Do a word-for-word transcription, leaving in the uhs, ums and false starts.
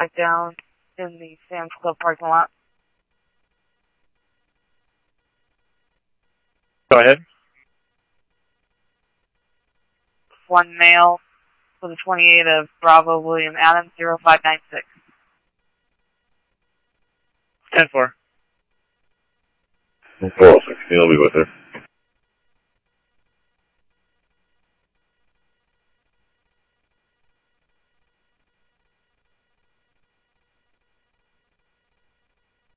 back down in the Sam's Club parking lot. Go ahead. One male for the twenty-eight of Bravo William Adams, zero five nine six. ten four. four oh six, you'll be with her.